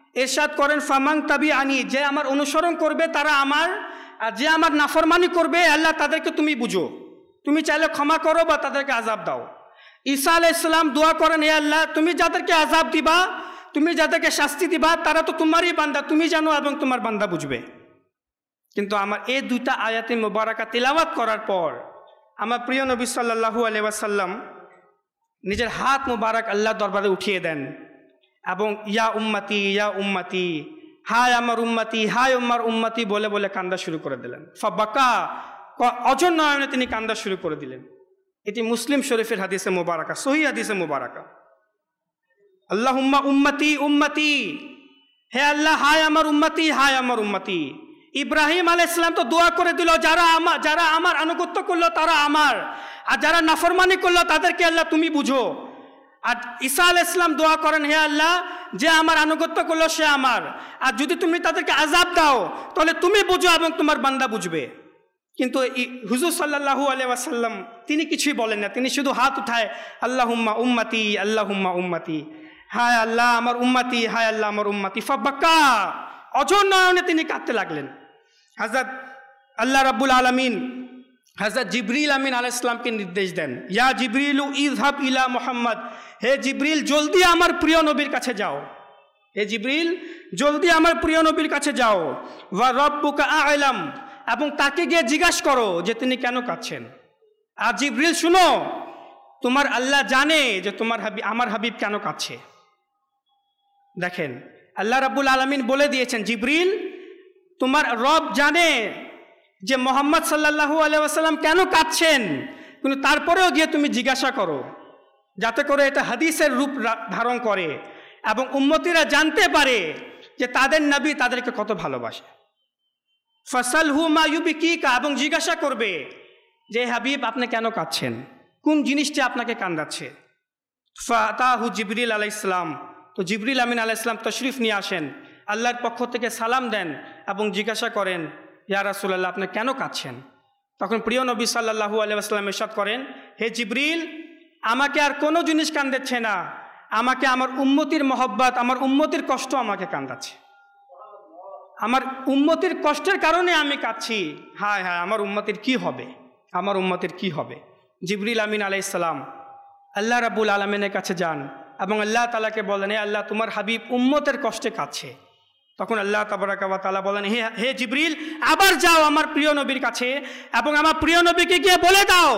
ইরশাদ করেন ফামান তাবিআনি, যে আমার অনুসরণ করবে তারা আমার, আর যে আমার নাফরমানি করবে আল্লাহ তাদেরকে তুমি বুঝো, তুমি চাইলে ক্ষমা করো বা তাদেরকে আযাব দাও। ঈসা আলাইহিস সালাম দোয়া করেন, হে আল্লাহ তুমি যাদেরকে আযাব দিবা, তুমি যাদেরকে শাস্তি দিবা তারা তো তোমারই বান্দা, তুমি জানো এবং তোমার বান্দা বুঝবে। কিন্তু আমার এই দুইটা আয়াতে মুবারাকা তিলাওয়াত করার পর আমার প্রিয় নবী সাল্লাল্লাহু আলাইহি ওয়াসাল্লাম নিজের হাত মুবারক আল্লাহ দরবারে উঠিয়ে দেন এবং ইয়া উম্মতি, হায় আমার উম্মতি, হায় আমার উম্মতি বলে বলে কান্দা শুরু করে দিলেন। ফাবাকা, অজর নয়নে তিনি কান্দা শুরু করে দিলেন। এটি মুসলিম শরীফের হাদিসে মুবারাকা, সহিহ হাদিসে মুবারাকা। আল্লাহুম্মা উম্মতি উম্মতি, হে আল্লাহ হায় আমার উম্মতি, হায় আমার উম্মতি। ইব্রাহিম আলাইহিস সালাম তো দোয়া করে দিল, যারা আমার আনুগত্য করলো তারা আমার, আর যারা নাফরমানি করলো তাদেরকে আল্লাহ তুমি বুঝো। আর ঈসা আলাইহিস সালাম দোয়া করেন, হে আল্লাহ যে আমার আনুগত্য করলো সে আমার, আর যদি তুমি তাদেরকে আযাব দাও তাহলে তুমি বুঝো এবং তোমার বান্দা বুঝবে। কিন্তু হুজুর সাল্লাল্লাহু আলাইহি ওয়াসাল্লাম তিনি কিছুই বলেন না, তিনি শুধু হাত উঠায় আল্লাহুম্মা উম্মতি, আল্লাহুম্মা উম্মতি, হায় আল্লাহ আমার উম্মতি, হায় আল্লাহ আমার উম্মতি। ফাবাকা, অঝর নয়নে তিনি কাঁদতে লাগলেন। হযরত আল্লাহ রাব্বুল আলামিন হযরত জিবরিল আমিন আলাইহিস সালামকে নির্দেশ দেন, ইয়া জিবরিলু ইযহাব ইলা মুহাম্মদ, হে জিবরিল জলদি আমার প্রিয় নবীর কাছে যাও, হে জিবরিল জলদি আমার প্রিয় নবীর কাছে যাও। ওয়া রাব্বুকা আ'লাম, এবং তাকে গিয়ে জিজ্ঞাসা করো যে তিনি কেন কাঁদছেন। আর জিবরিল শুনো, তোমার আল্লাহ জানে যে আমার হাবিব কেন কাঁদছে। দেখেন আল্লাহ রাব্বুল আলামিন বলে দিয়েছেন, জিবরিল তোমার রব জানে যে মুহাম্মদ সাল্লাল্লাহু আলাইহি ওয়াসাল্লাম কেন কাঁদছেন, কিন্তু তারপরেও গিয়ে তুমি জিজ্ঞাসা করো, যাতে করে এটা হাদিসের রূপ ধারণ করে এবং উম্মতিরা জানতে পারে যে তাদের নবী তাদেরকে কত ভালোবাসে। ফাসালহু মা ইউবিকিকা, এবং জিজ্ঞাসা করবে যে হাবিব আপনি কেন কাঁদছেন, কোন জিনিসটা আপনাকে কান্দাচ্ছে। ফাতাহু জিবরিল আলাইহিস সালাম, তো জিবরিল আমিন আলাইহিস সালাম তশরিফ নিয়ে আসেন, আল্লাহর পক্ষ থেকে সালাম দেন এবং জিজ্ঞাসা করেন, ইয়া রাসূলুল্লাহ আপনি কেন কাঁদছেন। তখন প্রিয় নবী সাল্লাল্লাহু আলাইহি ওয়াসাল্লাম ইরশাদ করেন, হে জিবরিল আমাকে আর কোনো জিনিস কান্দাচ্ছে না, আমাকে আমার উম্মতির মহব্বত, আমার উম্মতির কষ্ট আমাকে কান্দাচ্ছে, আমার উম্মতির কষ্টের কারণে আমি কাঁদছি। হায় হায় আমার উম্মতির কি হবে, আমার উম্মতির কি হবে। জিবরিল আমিন আলাইহিস সালাম আল্লাহ রাব্বুল আলামিনের কাছে যান এবং আল্লাহ তাআলাকে বলেন, হে আল্লাহ তোমার হাবিব উম্মতের কষ্টে কাঁদছে। তখন আল্লাহ তাবারাকা ওয়া তাআলা বলেন, হে জিবরিল আবার যাও আমার প্রিয় নবীর কাছে এবং আমার প্রিয় নবীকে গিয়ে বলে দাও,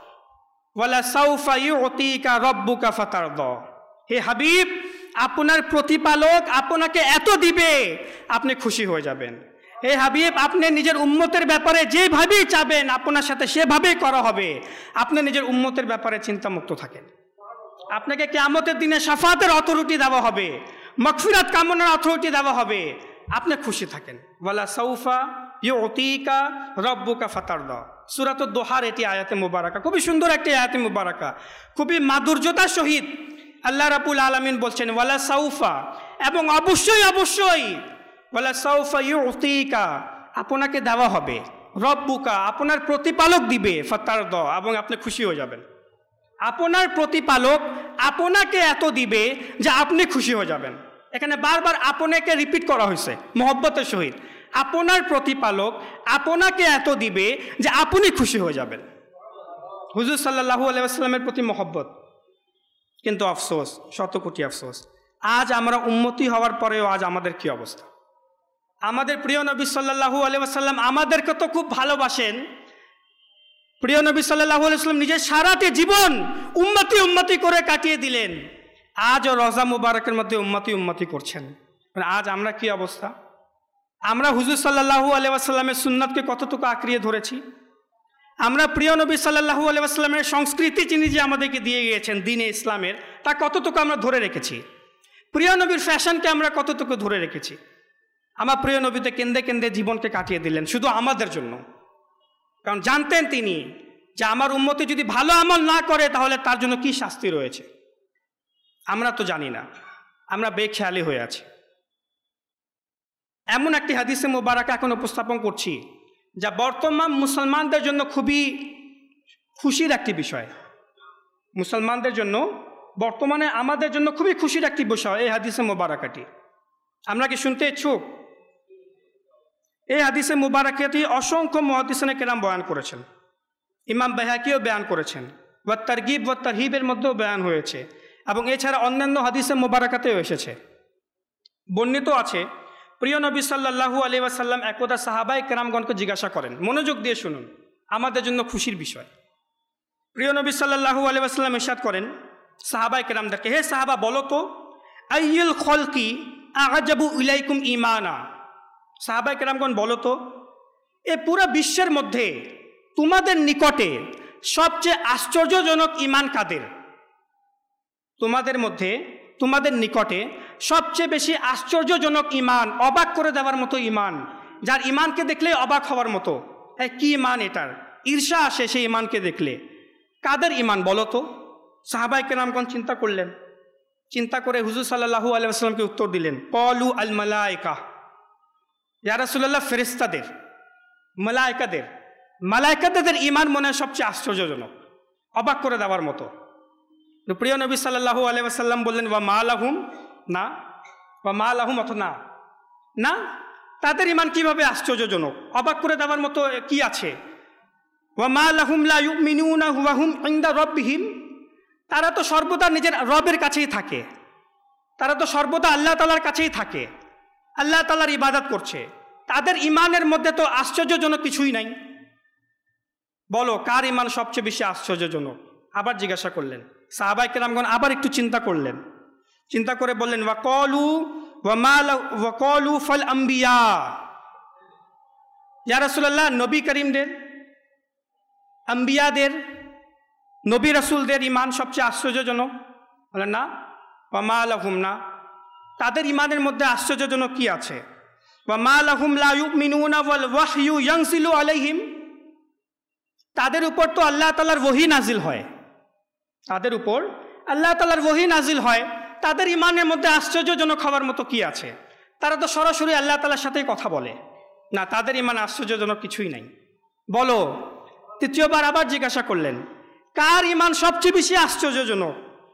ওয়ালা সাউফা ইউতিকা রাব্বুকা ফাতারদা, হে হাবিব আপনার প্রতিপালক আপনাকে এত দিবে আপনি খুশি হয়ে যাবেন। হে হাবিব আপনি নিজের উম্মতের ব্যাপারে যেভাবেই চাবেন আপনার সাথে সেভাবেই করা হবে, আপনি নিজের উম্মতের ব্যাপারে চিন্তামুক্ত থাকেন। আপনাকে কিয়ামতের দিনে শাফাতের অথরিটি দেওয়া হবে, মাগফিরাত কামনার অথরিটি দেওয়া হবে, আপনি খুশি থাকেন। ওয়ালা সাউফা ইউতিকা রাব্বুকা ফাতারদা, সূরাতুদ দোহার এটি আয়াতে মুবারাকা, খুবই সুন্দর একটি আয়াতে মুবারাকা, খুবই মাধুর্যতার সহিত আল্লাহ রাব্বুল আলামিন বলছেন ওয়ালা সাউফা, এবং অবশ্যই অবশ্যই ওয়ালা সাউফা ইউতিকা আপনাকে দেওয়া হবে, রব্বুকা আপনার প্রতিপালক দিবে, ফাতারদা এবং আপনি খুশি হয়ে যাবেন। আপনার প্রতিপালক আপনাকে এত দিবে যে আপনি খুশি হয়ে যাবেন। এখানে বারবার আপনাকে রিপিট করা হয়েছে মহব্বতের সহিত, আপনার প্রতিপালক আপনাকে এত দিবে যে আপনি খুশি হয়ে যাবেন। হুজুর সাল্লাল্লাহু আলাইহি ওয়াসাল্লামের প্রতি মহব্বত। কিন্তু আফসোস, শত কোটি আফসোস, আজ আমরা উম্মতি হওয়ার পরেও আজ আমাদের কি অবস্থা। আমাদের প্রিয় নবী সাল্লাল্লাহু আলাইহি ওয়াসাল্লাম আমাদেরকে তো খুব ভালোবাসেন, প্রিয় নবী সাল্লাল্লাহু আলাইহি ওয়াসাল্লাম নিজের সারাটি জীবন উম্মতি উম্মতি করে কাটিয়ে দিলেন, আজও রোজা মুবারকের মধ্যে উম্মতি উম্মতি করছেন। আজ আমরা কি অবস্থা, আমরা হুজুর সাল্লাল্লাহু আলাইহি ওয়াসাল্লামের সুন্নাতকে কতটুকু আঁকড়িয়ে ধরেছি, আমরা প্রিয় নবী সাল্লাল্লাহু আলাইহি ওয়াসাল্লামের সংস্কৃতি যিনি যে আমাদেরকে দিয়ে গিয়েছেন দ্বীনে ইসলামের, তা কতটুকু আমরা ধরে রেখেছি, প্রিয় নবীর ফ্যাশনকে আমরা কতটুকু ধরে রেখেছি। আমার প্রিয় নবীতে কেন্দ্রে কেন্দ্রে জীবনকে কাটিয়ে দিলেন শুধু আমাদের জন্য, কারণ জানতেন তিনি যে আমার উম্মতি যদি ভালো আমল না করে তাহলে তার জন্য কি শাস্তি রয়েছে। আমরা তো জানি না, আমরা বেখেয়ালি হয়ে আছি। এমন একটি হাদিসে মুবারাকা এখন উপস্থাপন করছি যা বর্তমান মুসলমানদের জন্য খুবই খুশির একটি বিষয়, মুসলমানদের জন্য বর্তমানে আমাদের জন্য খুবই খুশির একটি বিষয় এই হাদিসে মুবারাকাটি। আমরা কি শুনতে ইচ্ছুক? এই হাদিসে মুবারাকাতি অসংখ্য মুহাদ্দিসিনে কেরাম বয়ান করেছেন, ইমাম বাইহাকিও বয়ান করেছেন, ওয়া তারগিব ওয়া তারহিবের মধ্যেও বয়ান হয়েছে, এবং এছাড়া অন্যান্য হাদিসে মুবারাকাতেও এসেছে। বর্ণিত আছে, প্রিয় নবী সাল্লাল্লাহু আলাইহি ওয়াসাল্লাম একদা সাহাবায়ে কেরামগণকে জিজ্ঞাসা করেন, মনোযোগ দিয়ে শুনুন, আমাদের জন্য খুশির বিষয়। প্রিয় নবী সাল্লাল্লাহু আলাইহি ওয়াসাল্লাম ইরশাদ করেন সাহাবায়ে কেরামদেরকে, হে সাহাবা বলো তো, আইয়ুল খলকি আ'জাবু ইলাইকুম ঈমানা। সাহাবায়ে কেরামগণ বলো তো, এ পুরো বিশ্বের মধ্যে তোমাদের নিকটে সবচেয়ে আশ্চর্যজনক ঈমান কাদের? তোমাদের মধ্যে, তোমাদের নিকটে সবচেয়ে বেশি আশ্চর্যজনক ঈমান, অবাক করে দেওয়ার মতো ঈমান, যার ঈমানকে দেখলে অবাক হওয়ার মতো, কি ঈমান এটার, ঈর্ষা আসে সেই ঈমানকে দেখলে, কাদের ঈমান বলো তো? সাহাবায়ে কেরামগণ চিন্তা করলেন, চিন্তা করে হুজুর সাল্লাল্লাহু আলাইহি ওয়াসাল্লামকে উত্তর দিলেন, ক্বালু আল মালায়েকা, ইয়া রাসূলুল্লাহ ফেরেশতাদের, মালায়েকাদের, মালায়েকাদের ঈমান মনে হয় সবচেয়ে আশ্চর্যজনক, অবাক করে দেওয়ার মতো। প্রিয় নবী সাল্লাল্লাহু আলাইহি ওয়াসাল্লাম বললেন, ওয়া মা লাহুম, না, ওয়া মা লাহুম অর্থ না, না, তাদের ঈমান কিভাবে আশ্চর্যজনক, অবাক করে দেওয়ার মতো কি আছে? ওয়া মা লাহুম লা ইউমিনুনা ওয়া হুম ইনদা রাব্বিহিম, তারা তো সর্বদা নিজের রবের কাছেই থাকে, তারা তো সর্বদা আল্লাহ তাআলার কাছেই থাকে, আল্লাহ তাআলার ইবাদত করছে, তাদের ঈমানের মধ্যে তো আশ্চর্যজনক কিছুই নাই। বলো কার ঈমান সবচেয়ে বেশি আশ্চর্যজনক? আবার জিজ্ঞাসা করলেন সাহাবায়ে কেরামগণ, আবার একটু চিন্তা করলেন, চিন্তা করে বললেন, ওয়া ক্বালু ফাল আম্বিয়া, ইয়া রাসূলুল্লাহ নবী করিমদের, আম্বিয়াদের, নবী রাসূলদের ঈমান সবচেয়ে আশ্চর্যজনক? বলেন না, ওয়া মা লাহুম, না, তাদের ঈমানের মধ্যে আশ্চর্যজনক কি আছে? ওয়া মা লাহুম লা ইউমিনুনা ওয়াল ওয়াহয়ু ইয়ানজিলু আলাইহিম, তাদের উপর তো আল্লাহ তাআলার ওহী নাজিল হয়, তাদের উপর আল্লাহ তাআলার ওহী নাজিল হয়, তাদের ঈমানের মধ্যে আশ্চর্যজনক হওয়ার মতো কি আছে? তারা তো সরাসরি আল্লাহ তাআলার সাথেই কথা বলে, না, তাদের ঈমান আশ্চর্যজনক কিছুই নাই। বলো, তৃতীয়বার আবার জিজ্ঞাসা করলেন, কার ঈমান সবচেয়ে বেশি আশ্চর্যজনক?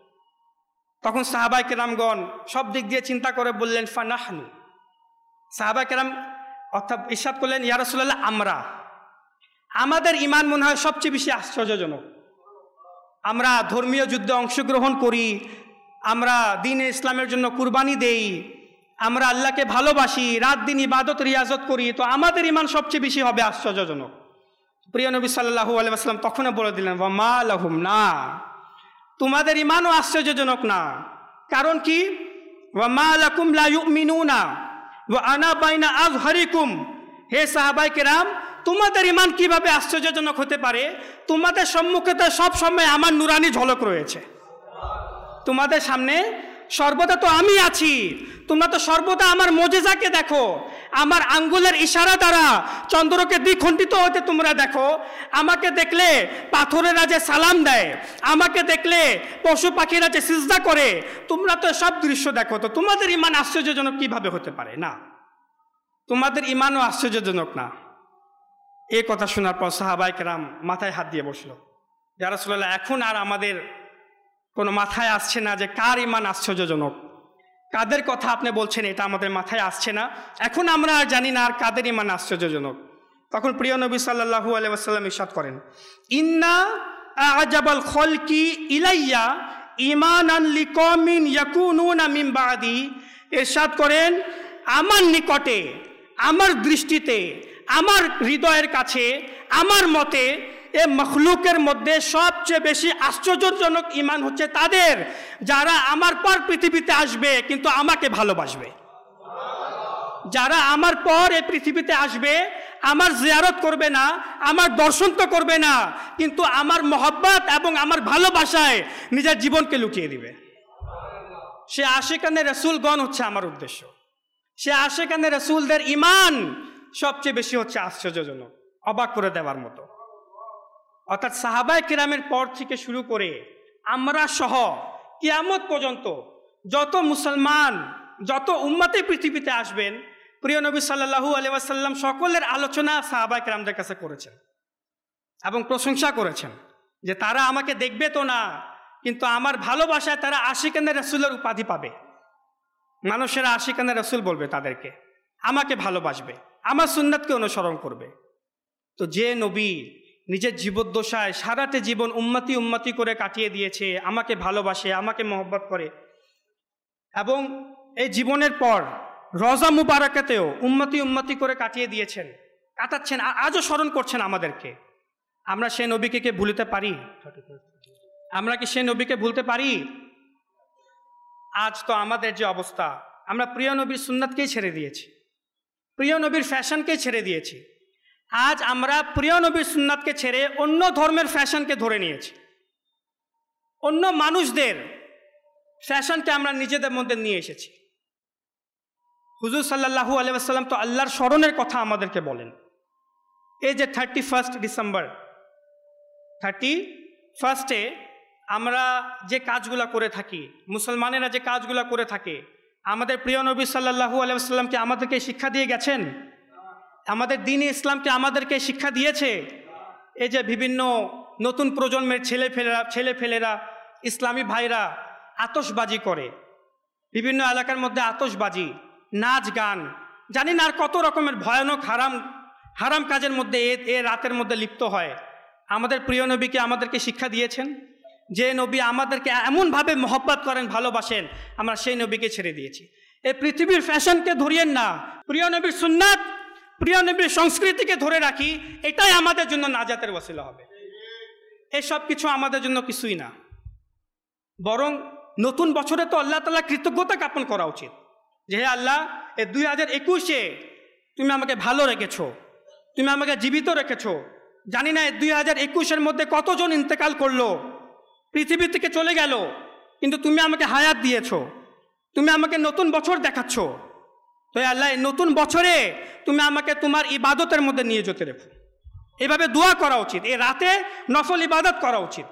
তখন সাহাবায়ে কেরামগণ সব দিক দিয়ে চিন্তা করে বললেন, ফানাহনু, সাহাবায়ে কেরাম অর্থাৎ ইরশাদ করলেন, ইয়া রাসূলুল্লাহ আমরা, আমাদের ঈমান মনে হয় সবচেয়ে বেশি আশ্চর্যজনক। আমরা ধর্মীয় যুদ্ধে অংশগ্রহণ করি, আমরা দ্বীনে ইসলামের জন্য কুরবানি দেই, আমরা আল্লাহকে ভালোবাসি, রাত দিন ইবাদত রিয়াজত করি, তো আমাদের ঈমান সবচেয়ে বেশি হবে আশ্চর্যজনক। প্রিয় নবী সাল্লাল্লাহু আলাইহি ওয়াসাল্লাম তখনও বলে দিলেন, ওয়া মা লাহুম, না, তোমাদের ঈমানও আশ্চর্যজনক না। কারণ কি? ওয়া মা লাকুম লা ইউমিনুনা ওয়া আনা বাইনা আযহারিকুম, হে সাহাবায়ে কেরাম, তোমাদের ঈমান কিভাবে আশ্চর্যজনক হতে পারে? তোমাদের সম্মুখে তো সব সময় আমার নুরানি ঝলক রয়েছে, তোমাদের সামনে সর্বদা তো আমি আছি, তোমরা তো সর্বদা আমার মুজিজাকে দেখো, আমার আঙ্গুলের ইশারা দ্বারা চন্দ্রকে দ্বিখণ্ডিত হতে তোমরা দেখো, আমাকে দেখলে পাথরেরা যে সালাম দেয়, আমাকে দেখলে পশু পাখিরা যে সিজদা করে, তোমরা তো সব দৃশ্য দেখো, তো তোমাদের ঈমান আশ্চর্যজনক কিভাবে হতে পারে? না, তোমাদের ঈমানও আশ্চর্যজনক না। এই কথা শোনার পর সাহাবায়ে কেরাম মাথায় হাত দিয়ে বসলো, ইয়া রাসূলুল্লাহ এখন আর আমাদের কোনো মাথায় আসছে না যে কার ঈমান আশ্চর্যজনক, কাদের কথা আপনি বলছেন এটা আমাদের মাথায় আসছে না, এখন আমরা আর জানি না আর কাদের ঈমান আশ্চর্যজনক। তখন প্রিয় নবী সাল্লাল্লাহু আলাইহি ওয়াসাল্লাম ইরশাদ করেন, ইন্না আ'জাবাল খলকি ইলাইয়া ঈমানান লিকওমিন ইয়াকুনুনা মিন বাদি, ইরশাদ করেন, আমার নিকটে, আমার দৃষ্টিতে, আমার হৃদয়ের কাছে, আমার মতে এ মখলুকের মধ্যে সবচেয়ে বেশি আশ্চর্যজনক ঈমান হচ্ছে তাদের যারা আমার পর পৃথিবীতে আসবে কিন্তু আমাকে ভালোবাসবে, যারা আমার পর এই পৃথিবীতে আসবে, আমার জিয়ারত করবে না, আমার দর্শন তো করবে না, কিন্তু আমার মহব্বত এবং আমার ভালোবাসায় নিজের জীবনকে লুকিয়ে দিবে। সে আশিকানে রাসূলগণ হচ্ছে আমার উদ্দেশ্য, সে আশিকানে রাসূলদের ঈমান সবচেয়ে বেশি হচ্ছে আশ্চর্যজনক, অবাক করে দেওয়ার মতো। অর্থাৎ সাহাবায়ে কেরামের পর থেকে শুরু করে আমরা সহ কিয়ামত পর্যন্ত যত মুসলমান, যত উম্মতে পৃথিবীতে আসবেন, প্রিয় নবী সাল্লাল্লাহু আলাইহি ওয়াসাল্লাম সকলের আলোচনা সাহাবায়ে কেরামদের কাছে করেছেন এবং প্রশংসা করেছেন যে তারা আমাকে দেখবে তো না, কিন্তু আমার ভালোবাসায় তারা আশিকানে রাসূলের উপাধি পাবে, মানুষেরা আশিকানে রসুল বলবে তাদেরকে, আমাকে ভালোবাসবে, আমার সুন্নাতকে অনুসরণ করবে। তো যে নবী নিজের জীবদ্দশায় সারাটা জীবন উম্মতি উম্মতি করে কাটিয়ে দিয়েছে, আমাকে ভালোবাসে, আমাকে মহব্বত করে, এবং এই জীবনের পর রওজা মুবারাকাতেও উম্মতি উম্মতি করে কাটিয়ে দিয়েছেন, কাটাচ্ছেন, আজও স্মরণ করছেন আমাদেরকে, আমরা সেই নবীকে কে ভুলতে পারি? আমরা কি সেই নবীকে ভুলতে পারি? আজ তো আমাদের যে অবস্থা, আমরা প্রিয় নবীর সুন্নাতকেই ছেড়ে দিয়েছি, প্রিয় নবীর ফ্যাশনকে ছেড়ে দিয়েছি। আজ আমরা প্রিয় নবীর সুন্নাতকে ছেড়ে অন্য ধর্মের ফ্যাশনকে ধরে নিয়েছি, অন্য মানুষদের ফ্যাশনকে আমরা নিজেদের মধ্যে নিয়ে এসেছি। হুজুর সাল্লাল্লাহু আলাইহি ওয়াসাল্লাম তো আল্লাহর স্মরণের কথা আমাদেরকে বলেন। এই যে 31 ডিসেম্বর, 31-এ আমরা যে কাজগুলো করে থাকি, মুসলমানেরা যে কাজগুলো করে থাকে, আমাদের প্রিয় নবী সাল্লাল্লাহু আলাইহি ওয়াসাল্লামকে আমাদেরকে শিক্ষা দিয়ে গেছেন, আমাদের দ্বীন ইসলামকে আমাদেরকে শিক্ষা দিয়েছে। এই যে বিভিন্ন নতুন প্রজন্মের ছেলেফেলেরা ইসলামী ভাইরা আতশবাজি করে, বিভিন্ন এলাকার মধ্যে আতশবাজি, নাচ গান, জানি না আর কত রকমের ভয়ানক হারাম কাজের মধ্যে এ রাতের মধ্যে লিপ্ত হয়। আমাদের প্রিয় নবীকে আমাদেরকে শিক্ষা দিয়েছেন, যে নবী আমাদেরকে এমনভাবে মহব্বত করেন, ভালোবাসেন, আমরা সেই নবীকে ছেড়ে দিয়েছি। এই পৃথিবীর ফ্যাশনকে ধরিয়েন না, প্রিয় নবীর সুন্নাত, প্রিয় নবীর সংস্কৃতিকে ধরে রাখি, এটাই আমাদের জন্য নাজাতের ওয়াসিলা হবে। এসব কিছু আমাদের জন্য কিছুই না, বরং নতুন বছরে তো আল্লাহ তাআলা কৃতজ্ঞতা জ্ঞাপন করা উচিত, যে হে আল্লাহ, এই 2021-এ তুমি আমাকে ভালো রেখেছো, তুমি আমাকে জীবিত রেখেছো। জানি না এই 2021-এর মধ্যে কতজন ইন্তেকাল করলো, পৃথিবী থেকে চলে গেল, কিন্তু তুমি আমাকে হায়াত দিয়েছো, তুমি আমাকে নতুন বছর দেখাচ্ছ। তো আল্লাহ, এই নতুন বছরে তুমি আমাকে তোমার ইবাদতের মধ্যে নিয়ে যেতে রেখো। এভাবে দোয়া করা উচিত, এই রাতে নফল ইবাদত করা উচিত।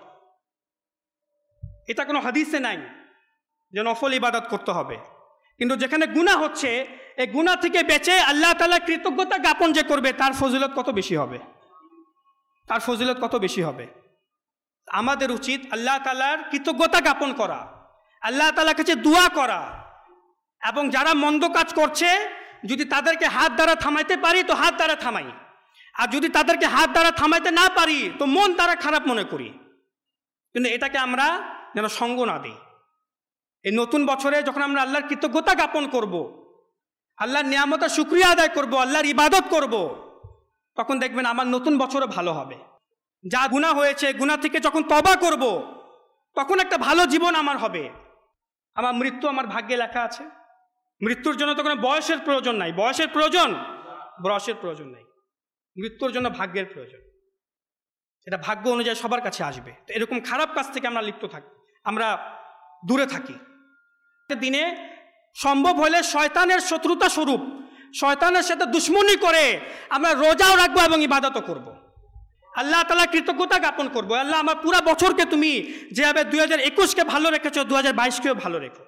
এটা কোনো হাদিসে নাই যে নফল ইবাদত করতে হবে, কিন্তু যেখানে গুনাহ হচ্ছে, এই গুনাহ থেকে বেঁচে আল্লাহ তাআলা কৃতজ্ঞতা জ্ঞাপন যে করবে, তার ফজিলত কত বেশি হবে, তার ফজিলত কত বেশি হবে। আমাদের উচিত আল্লাহ তাআলার কৃতজ্ঞতা জ্ঞাপন করা, আল্লাহ তাআলার কাছে দোয়া করা, এবং যারা মন্দ কাজ করছে যদি তাদেরকে হাত দ্বারা থামাইতে পারি তো হাত দ্বারা থামাই, আর যদি তাদেরকে হাত দ্বারা থামাইতে না পারি তো মন দ্বারা খারাপ মনে করি, কিন্তু এটাকে আমরা যেন সঙ্গ না দিই। এই নতুন বছরে যখন আমরা আল্লাহর কৃতজ্ঞতা জ্ঞাপন করব, আল্লাহর নিয়ামতের শুকরিয়া আদায় করব, আল্লাহর ইবাদত করব, তখন দেখবেন আমার নতুন বছরও ভালো হবে। যা গুনাহ হয়েছে, গুনাহ থেকে যখন তওবা করব, তখন একটা ভালো জীবন আমার হবে। আমার মৃত্যু আমার ভাগ্যে লেখা আছে, মৃত্যুর জন্য তো কোনো বয়সের প্রয়োজন নাই, বয়সের প্রয়োজন নাই, মৃত্যুর জন্য ভাগ্যের প্রয়োজন। এটা ভাগ্য অনুযায়ী সবার কাছে আসবে। তো এরকম খারাপ কাজ থেকে আমরা লিপ্ত থাকি, আমরা দূরে থাকি। দিনে সম্ভব হলে শয়তানের শত্রুতা স্বরূপ, শয়তানের সাথে দুশ্মনী করে আমরা রোজাও রাখবো এবং ইবাদতও করব। আল্লাহ তাআলা কৃতজ্ঞতা জ্ঞাপন করবো, আল্লাহ আমার পুরা বছরকে তুমি যেভাবে 2021-কে ভালো রেখেছো, 2022-কেও ভালো রেখো।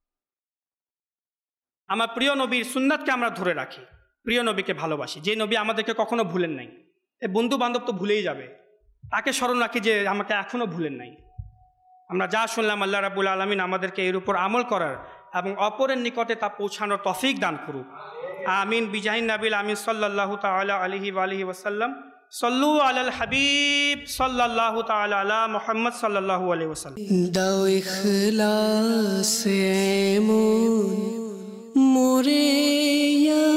আমার প্রিয় নবীর সুন্নাতকে আমরা ধরে রাখি, প্রিয় নবীকে ভালোবাসি, যে নবী আমাদেরকে কখনো ভুলেন নাই। এই বন্ধু বান্ধব তো ভুলেই যাবে, তাকে স্মরণ রাখি যে আমাকে এখনো ভুলেন নাই। আমরা যা শুনলাম, আল্লাহ রাব্বুল আলামিন আমাদেরকে এর উপর আমল করার এবং অপরের নিকটে তা পৌঁছানোর তৌফিক দান করুক। আমিন। বিজাহিন নাবিল আমিন সাল্লাল্লাহু তাআলা আলাইহি ওয়া আলিহি ওয়াসাল্লাম। সল্লু আলাল হাবিব সাল্লাল্লাহু তাআলা আলা মুহাম্মদ সাল্লাল্লাহু আলাইহি ওয়াসাল্লাম। দাও ইখলাস এমন মোরে